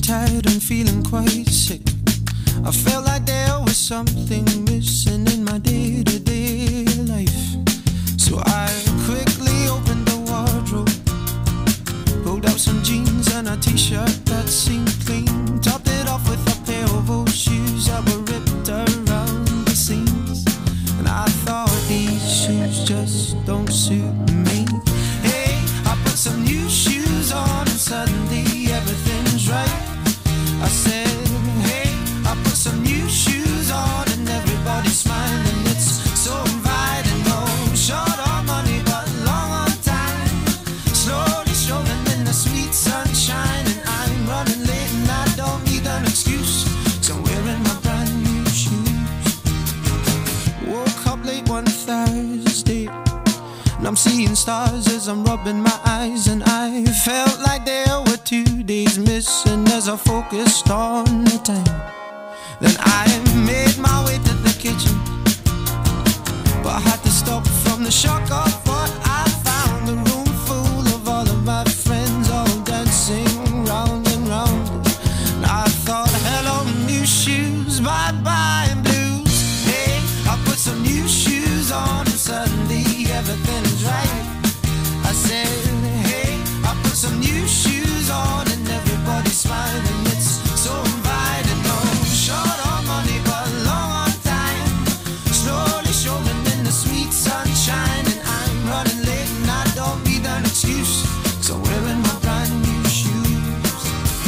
tired and feeling quite sick. I felt like there was something missing in my day-to-day life. So I quickly opened the wardrobe, pulled out some jeans and a t-shirt that seemed clean, topped it off with a pair of old shoes that were ripped around the seams. And I thought, these shoes just don't suit me. Hey, I put some new shoes on and suddenly everything's right. I said, hey, I put some new shoes on and everybody's smiling. It's so inviting. No short on money but long on time, slowly strolling in the sweet sunshine. And I'm running late and I don't need an excuse, so I'm wearing my brand new shoes. Woke up late one Thursday and I'm seeing stars as I'm rubbing my eyes, and I felt like there were 2 days missing as I focused on the time. Then I made my way to the kitchen, but I had to stop from the shock of what I found. A room full of all of my friends, all dancing round and round. And I thought, hello new shoes, bye-bye blues. Hey, I put some new shoes on and suddenly everything is right. I said, hey, I put some new shoes on and everybody's smiling. It's so inviting. No short on money but long on time, slowly strolling in the sweet sunshine. And I'm running late and I don't need an excuse, so I'm wearing my brand new shoes.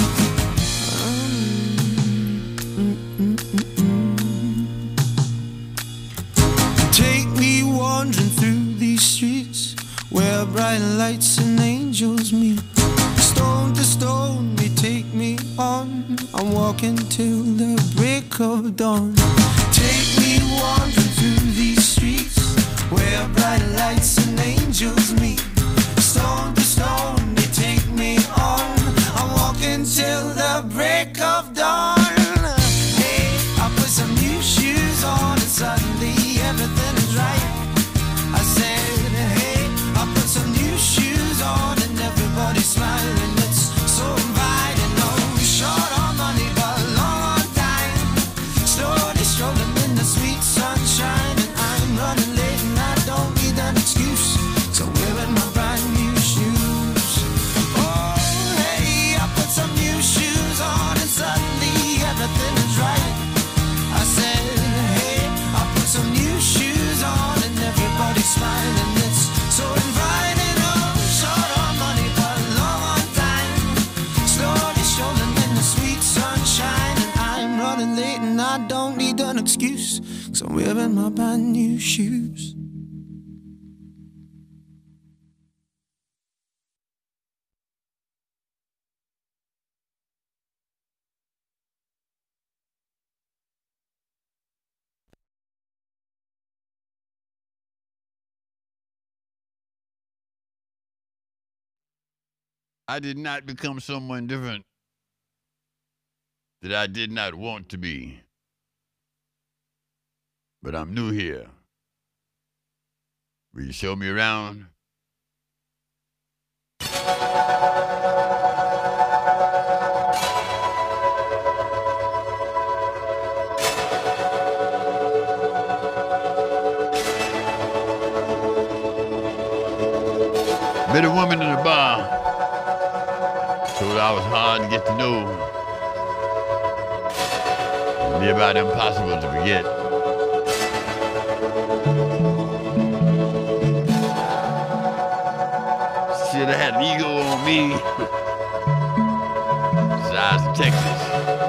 Take me wandering through these streets where bright lights and angels meet. Stone to stone they take me on, I'm walking till the break of dawn. Take me wandering through these streets where bright lights and angels meet. Stone to stone they take me on, I'm walking till the break of dawn. Hey, I put some new shoes on and suddenly everything is right. I said, hey, I put some new shoes on and everybody's smiling. It's so inviting. No short on money but long on time, slowly strolling in the sweet sunshine. And I'm running late and I don't need an excuse, so I'm wearing my brand new shoes. Oh, hey, I put some new shoes on and suddenly everything is right. I said, hey, I put some new shoes on and everybody's smiling. It's so inviting. Oh, short on money but long on time, slowly strolling in the sweet sunshine. And I'm running late and I don't need an excuse, so I'm wearing my brand new shoes. I did not become someone different that I did not want to be. But I'm new here. Will you show me around? Met a woman in a bar. Told her I was hard to get to know. It'd be about impossible to forget. Should have had an ego on me. Size of Texas.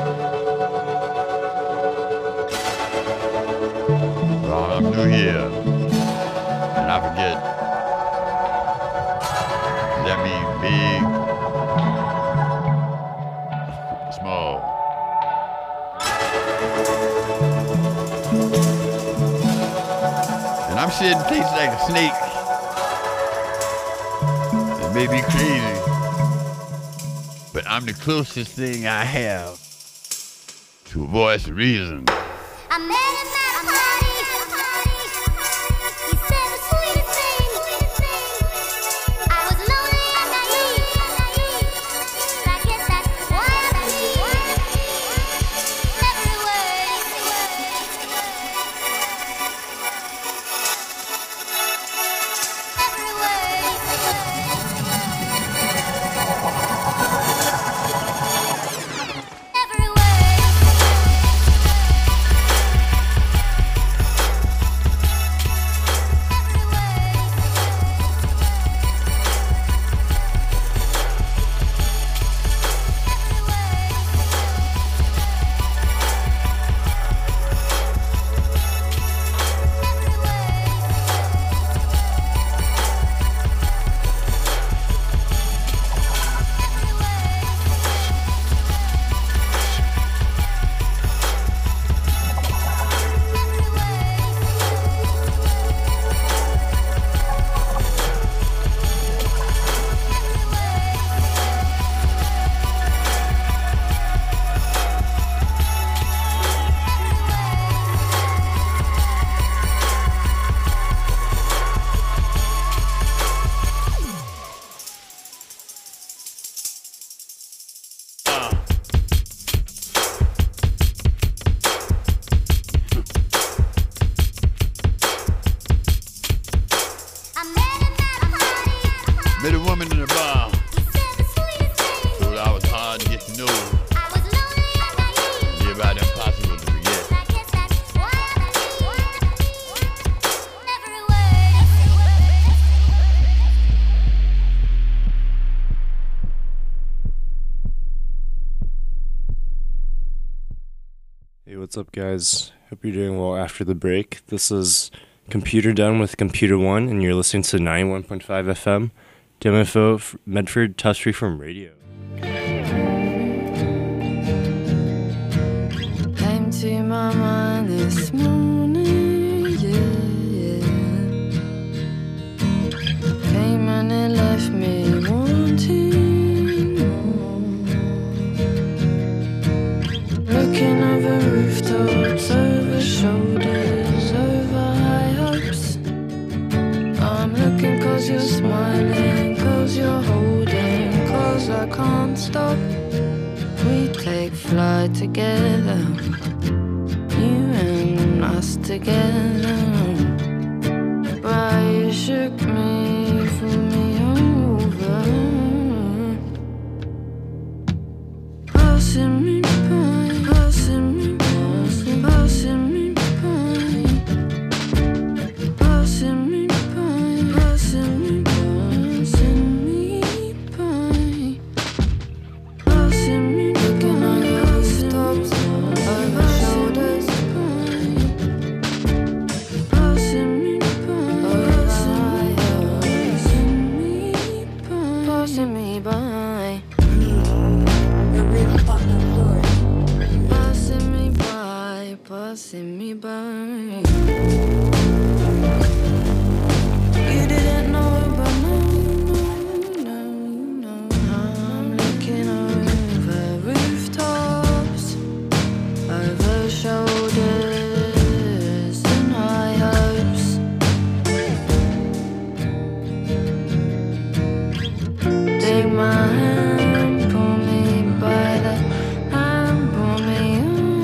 Well, I'm new here. And I forget. That means big, small. And I'm shedding taste like a snake. It may be crazy, but I'm the closest thing I have to a voice of reason. I met him at a party. He said the sweetest thing. I was lonely and naive. I guess that's why I believe. Hey, what's up, guys? Hope you're doing well after the break. This is Computer Done with Computer One, and you're listening to 91.5 FM, DMFO, Medford, Tough Street from Radio. Came to my mind this morning, yeah. Came and it left me wanting more. Looking over rooftops, over shoulders, over high hopes. I'm looking 'cause you're smiling, 'cause you're holding, 'cause I can't stop. We take flight together, you and us together. But you shook me, threw me over, passing me by, passing me, passing me by, passing me by, passing me, passing me by. Passing me, looking on your rooftops, over shoulders. Passing me by, passing me by, passing me by, passing me by. You didn't know, but no. I'm looking over rooftops, over shoulders and high hopes. Take my hand, pull me by the hand, pull me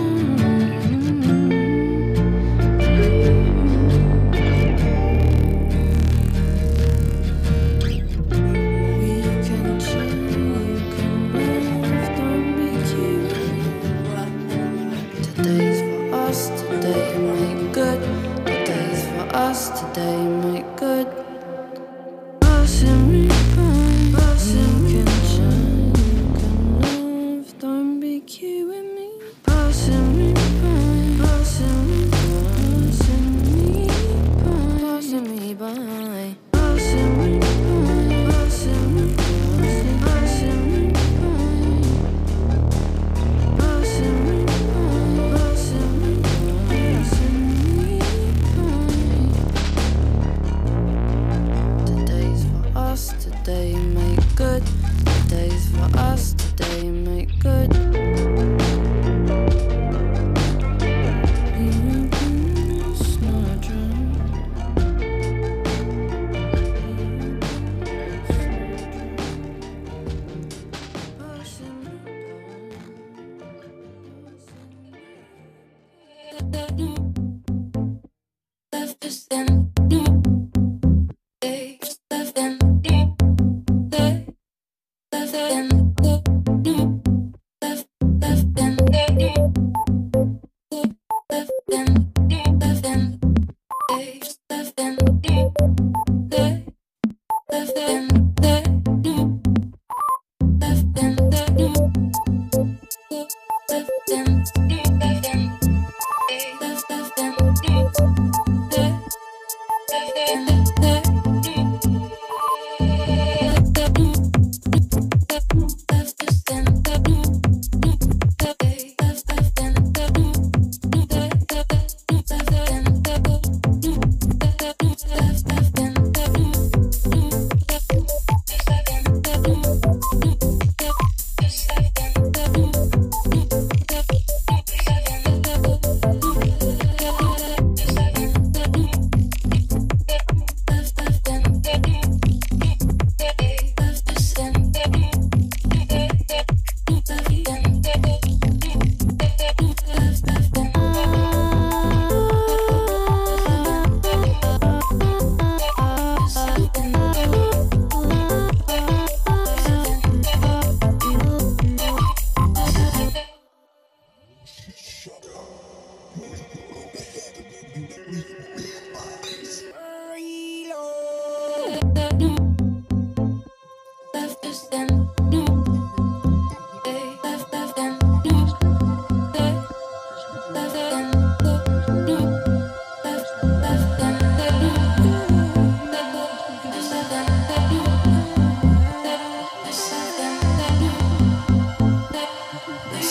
We can chill, you can live, don't be cute. Today's for us, today make good. Today's for us, today make good. Passing me by, passing me by. You can live, don't be cute with me. Passing me by, passing me by, passing me by, passing me by, passing me by, passing me by, passing me by, passing me by, passing me by. Today's for us, today make good. Today's for us, today make good. It's not a dream. Passing me by.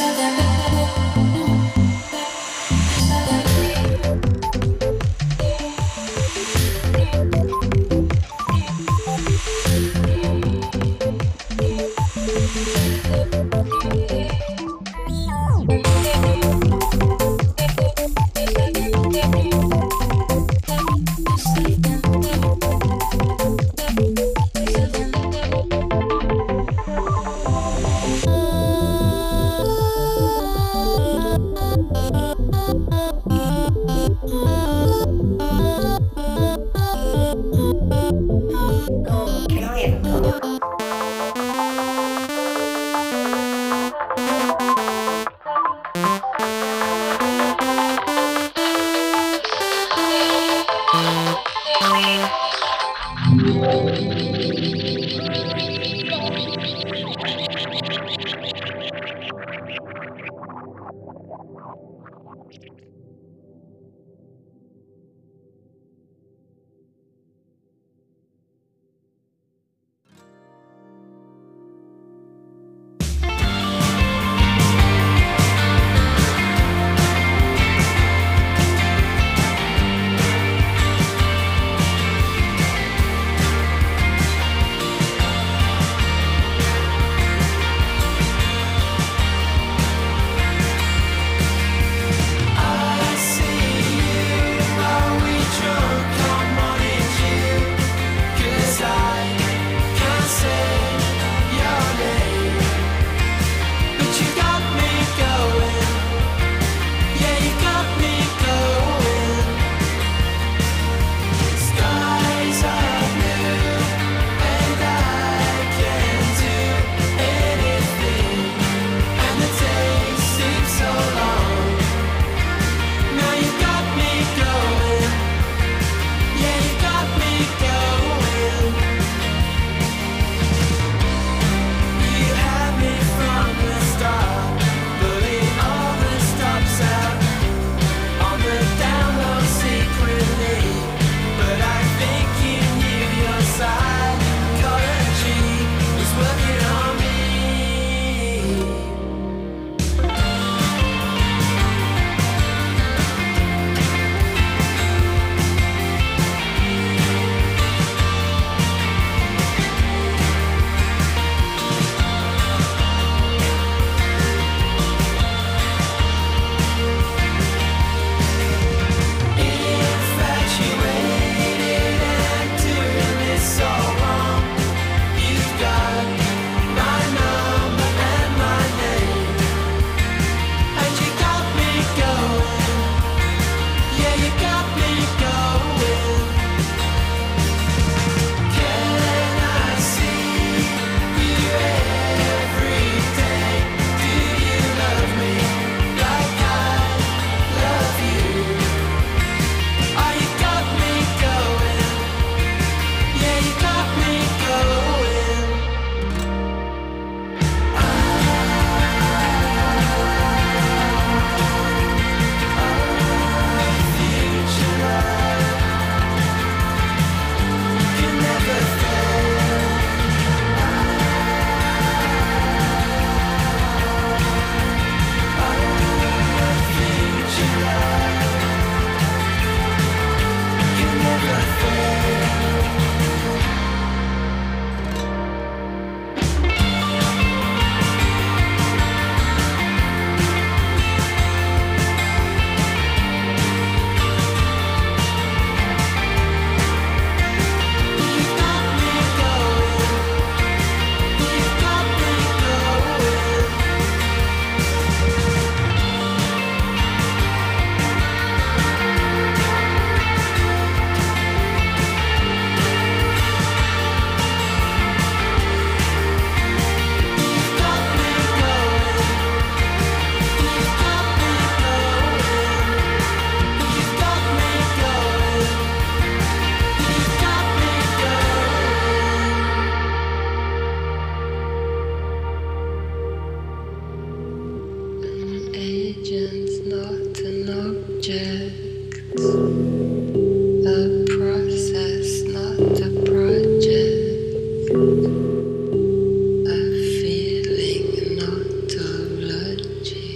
A feeling, not a logic.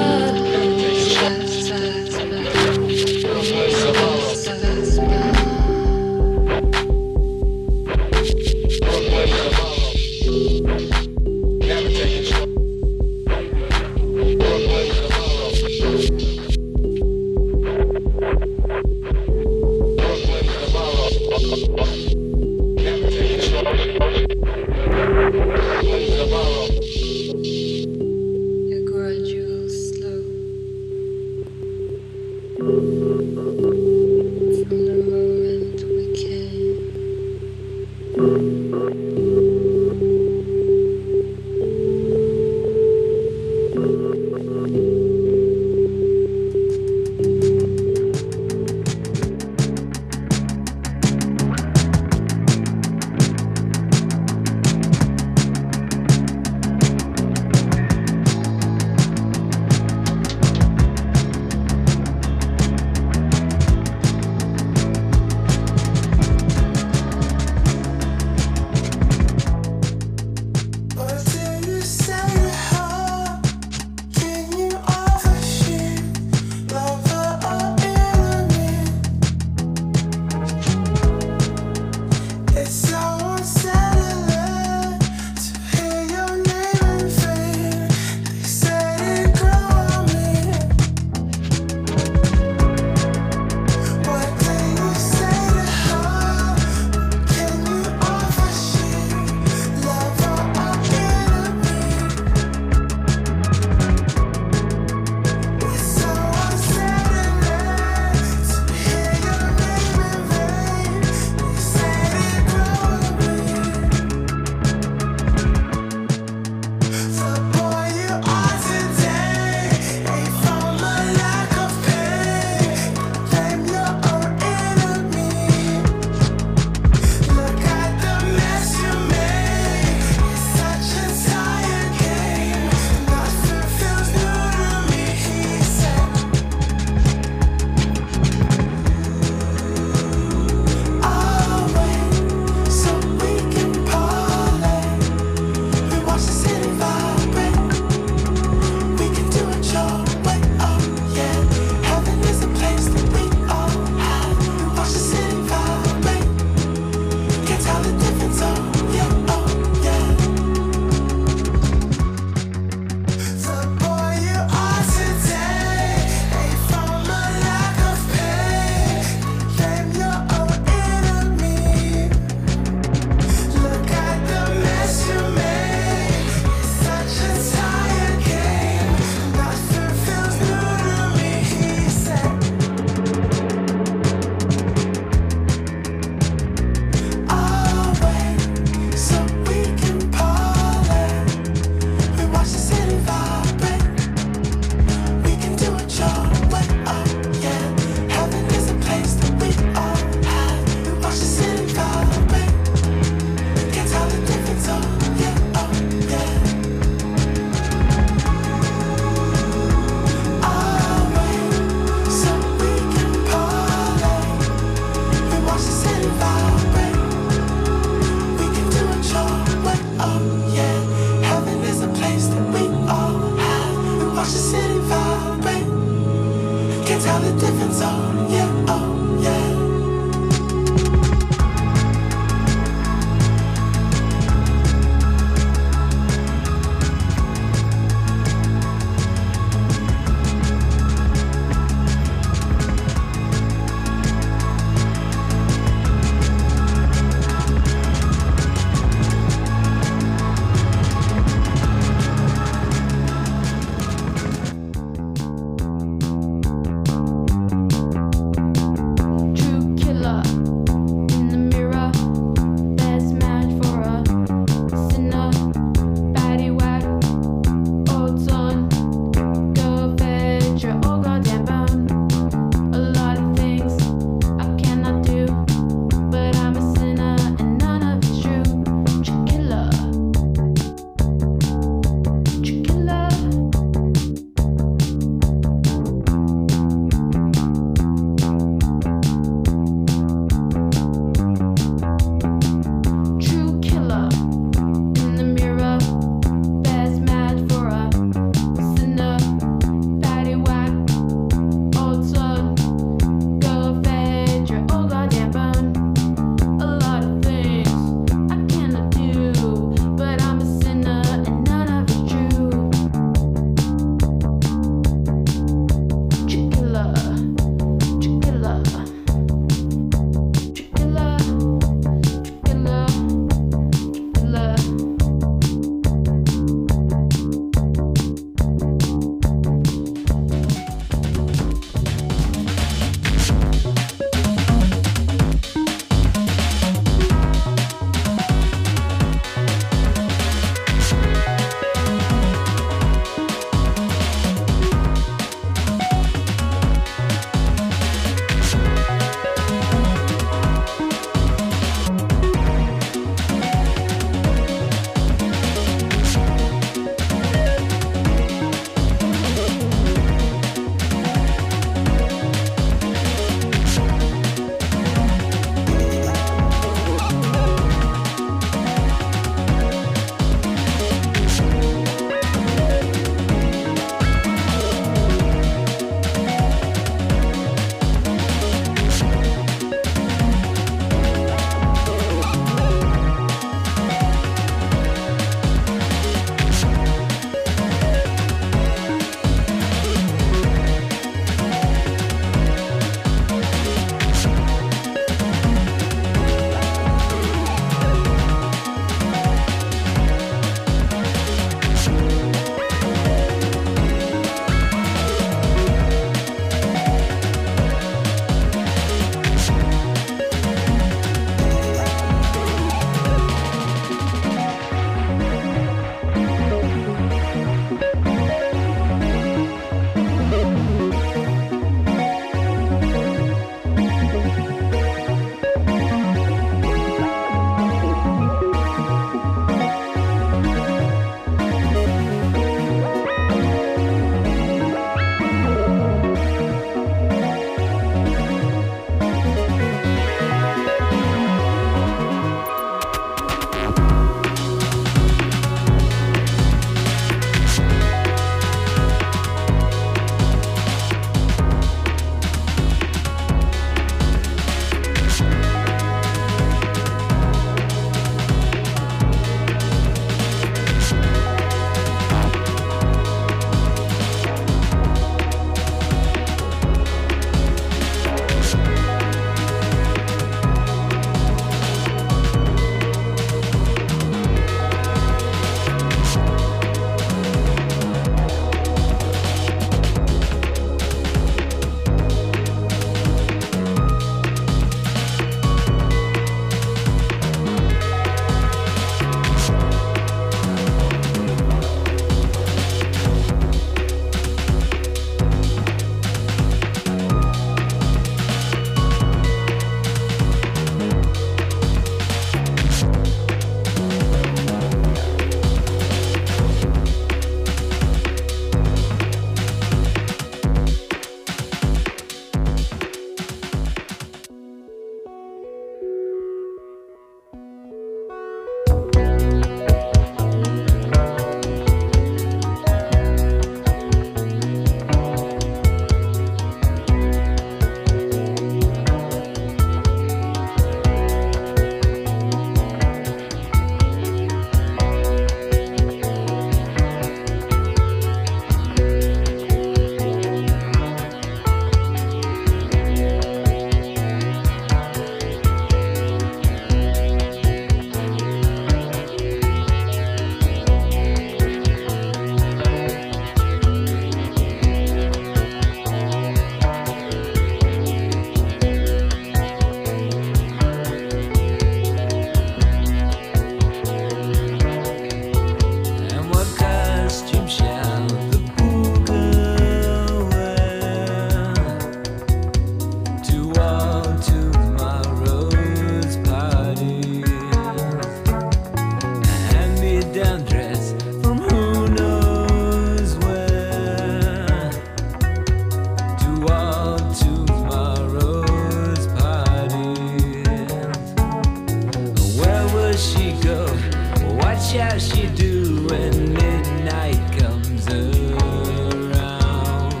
does she go? What shall she do when midnight comes around?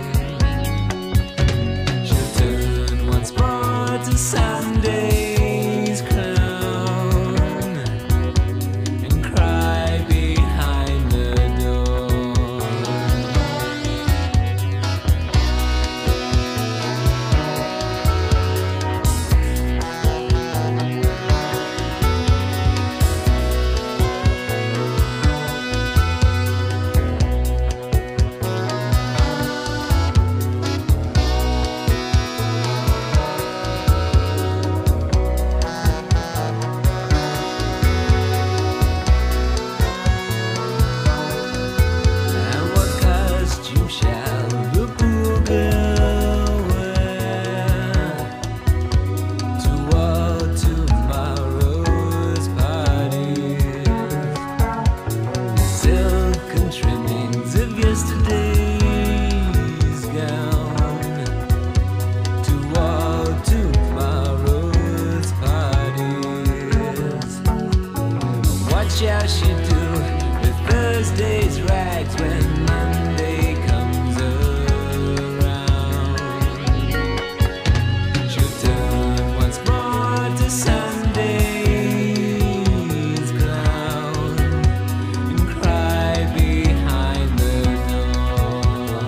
She'll turn once more to Sunday's crown and cry behind the door. And what costume shall the poor girl wear to all tomorrow's parties? Silken trimmings of yesterday's gown to all tomorrow's parties. What shall she do with Thursday's rags when Monday comes around? She'll turn once more to Sunday's clown and cry behind the door.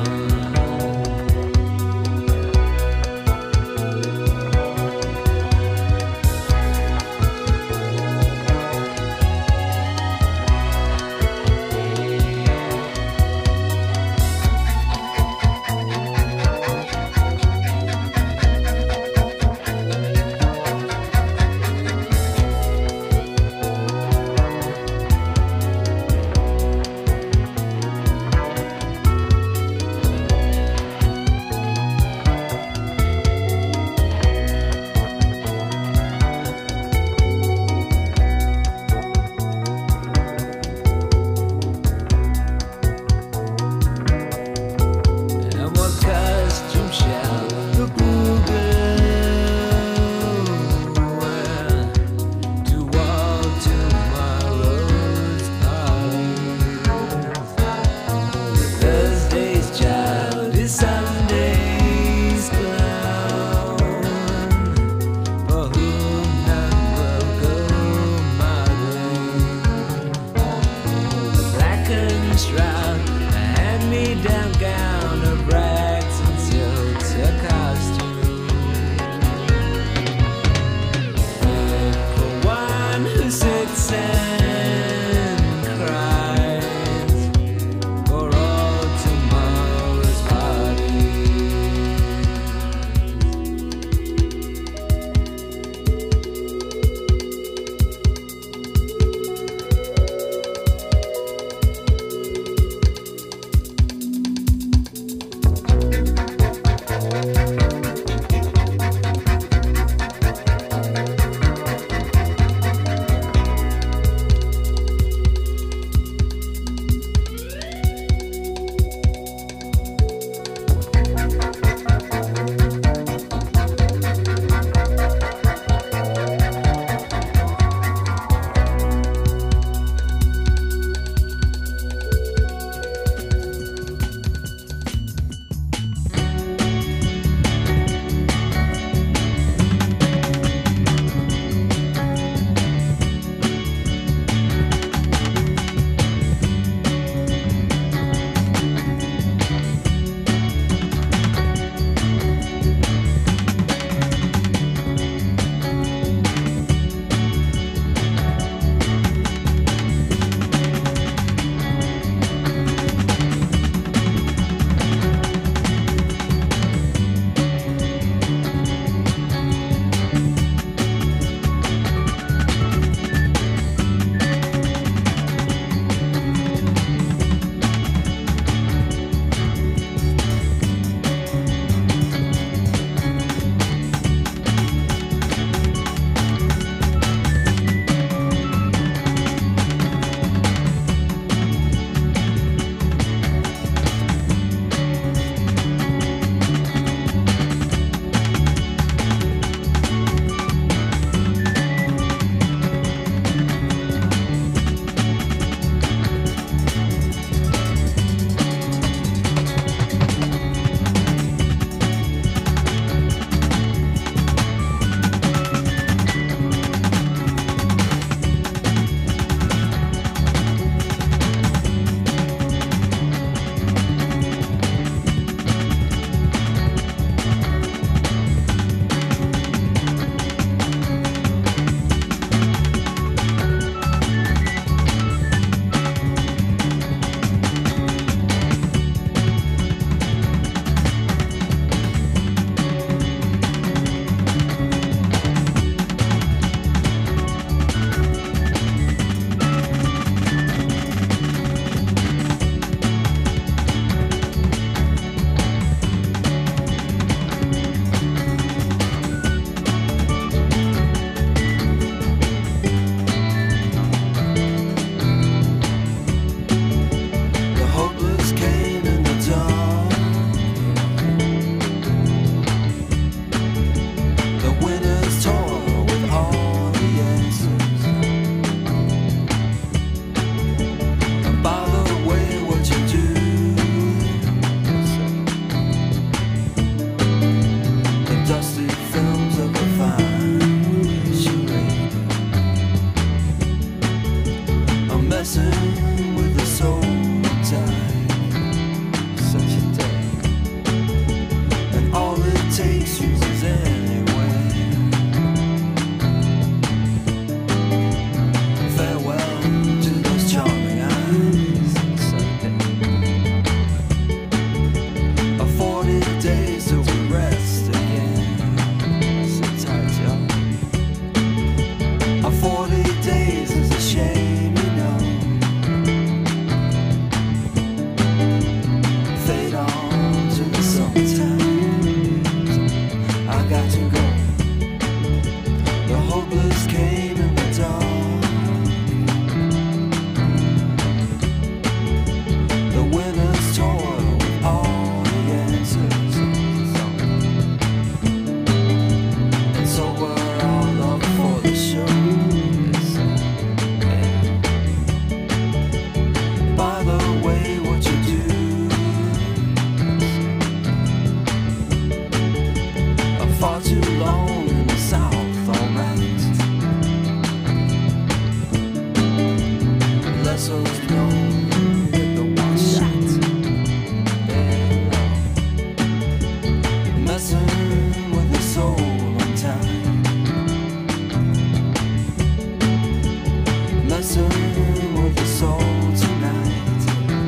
bustle with your soul tonight.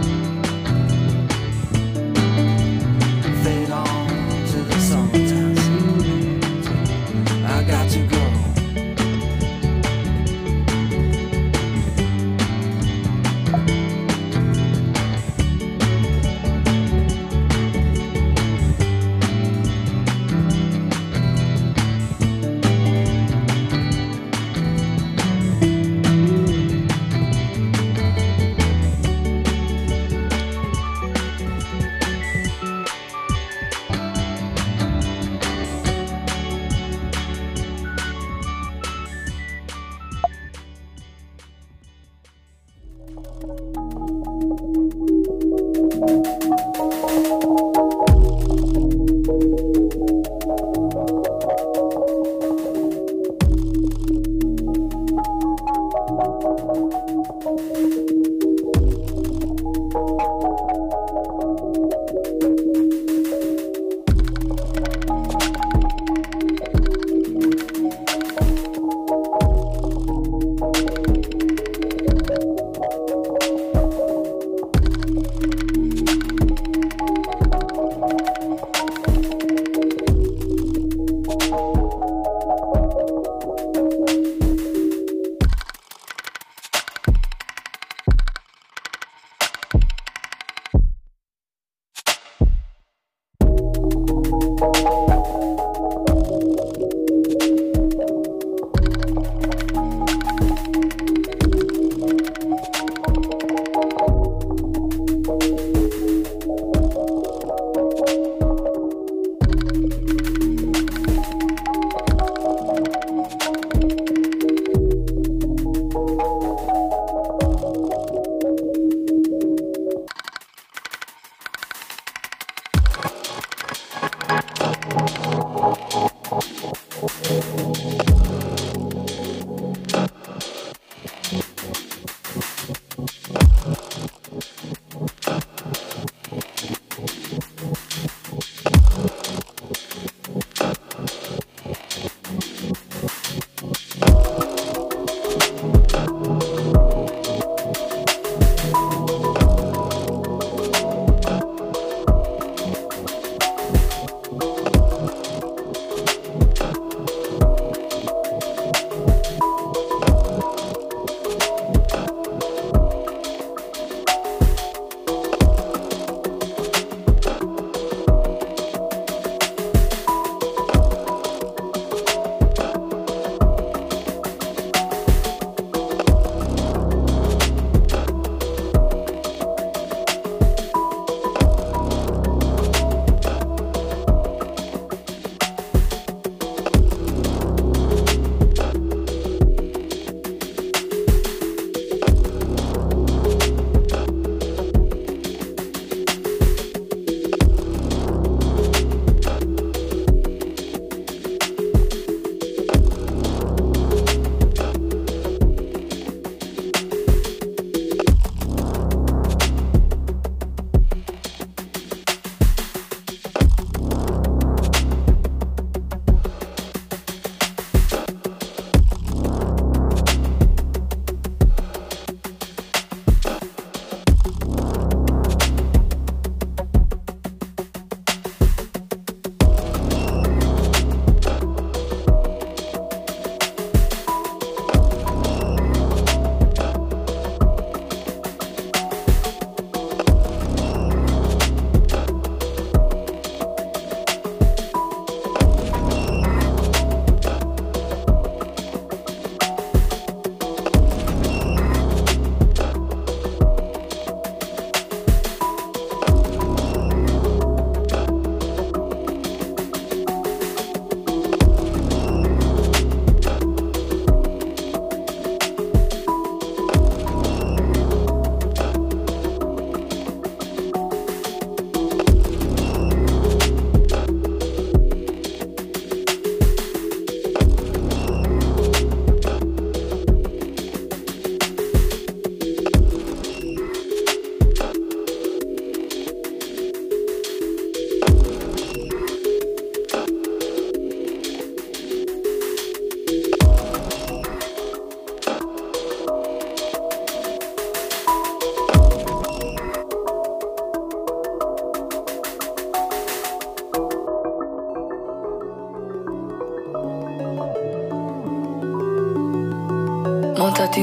Fade on to the summertime sleep. I got to go.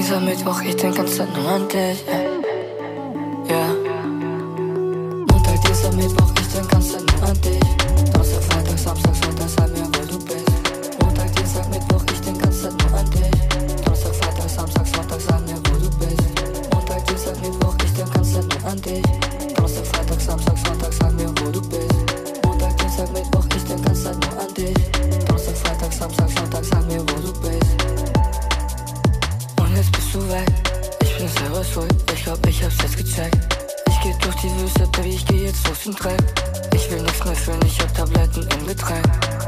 dieser Mittwoch, ich denk ganz Zeit nur an dich. Ja. Montag, dieser Mittwoch, ich denk ganz Zeit nur an dich. Donnerstag, Freitag, Samstag, Sonntag, sag mir, wo du bist. Montag, Dienstag, Mittwoch, ich denk ganz Zeit nur an dich. Donnerstag, Freitag, Samstag, Sonntag, sag mir, wo du bist. Montag, Dienstag, Mittwoch, ich denk ganz Zeit nur an dich. Donnerstag, Freitag, Samstag, Sonntag, sag mir, wo du bist. Montag, Dienstag, Mittwoch, ich denk ganz Zeit nur an dich. Donnerstag, Freitag, Samstag, Sonntag, sag mir, wo du bist. Und jetzt bist du weg, ich bin selber schuld, ich glaub, ich hab's jetzt gecheckt. Ich geh durch die Wüste, Baby, ich geh jetzt durch den Dreck. Ich will nichts mehr fühlen, ich hab Tabletten im Getränk.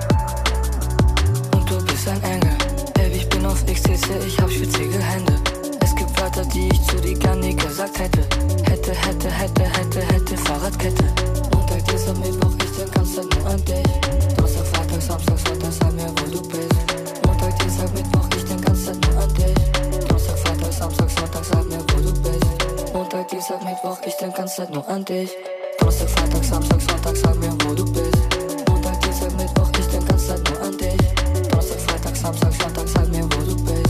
Und du bist ein Engel, Baby, ich bin auf XTC, ich hab schwitzige Hände. Es gibt Wörter, die ich zu dir gar nie gesagt hätte. Hätte, Fahrradkette. Montag, Dienstag, Mittwoch, ich denk ganz Zeit nur an dich. Donnerstag, Freitag, Samstag, Sonntag, sag mir, wo du bist. Montag, Dienstag, Mittwoch, ich denk ganz Zeit nur an dich. Donnerstag, Freitag, Samstag, Sonntag, sag mir, wo du bist. Montag, Dienstag, Mittwoch, ich denk ganz Zeit nur an dich. Donnerstag, Freitag, Samstag, Sonntag, sag mir, wo du bist. Montag, Dienstag, Mittwoch, ich denk ganz Zeit nur an dich. Donnerstag, Freitag, Samstag, Sonntag, sag mir, wo du bist.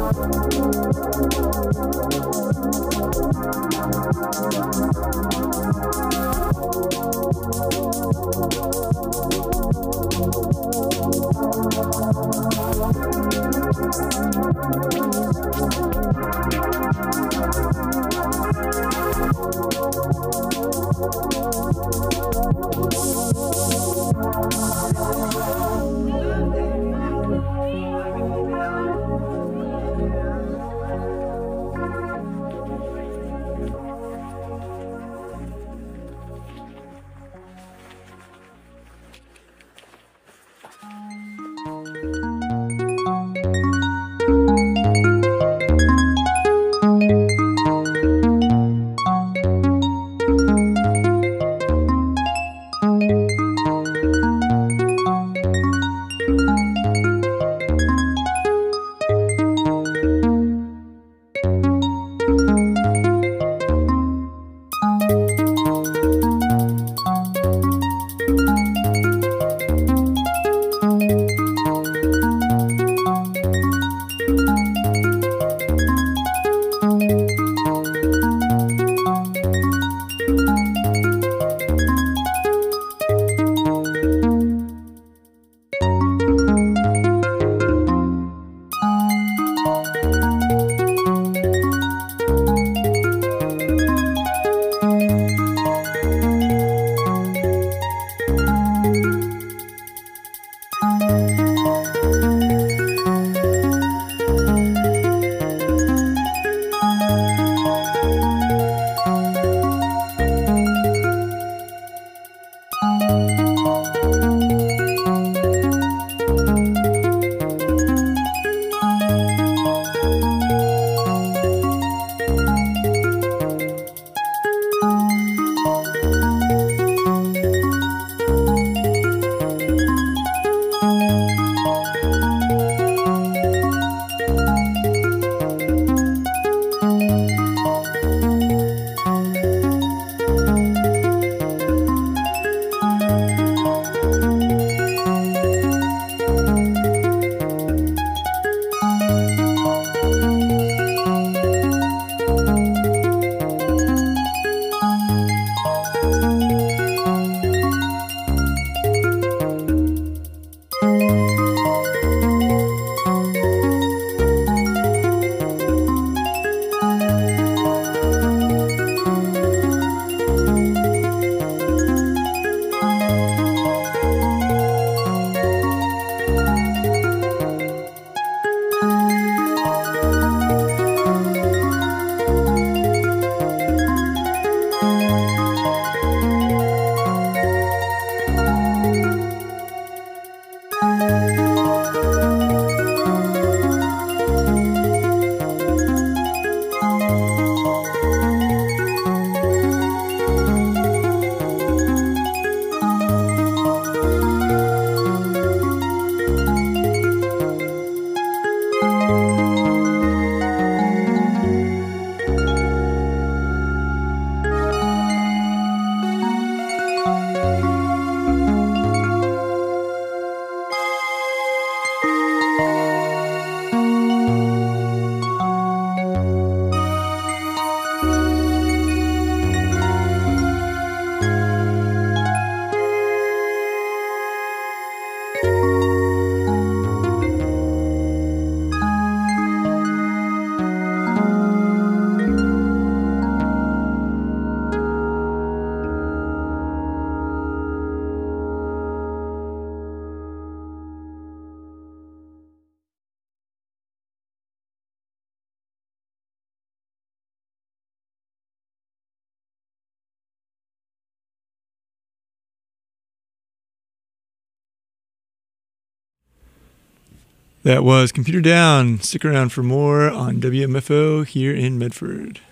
That was Computer Down. Stick around for more on WMFO here in Medford.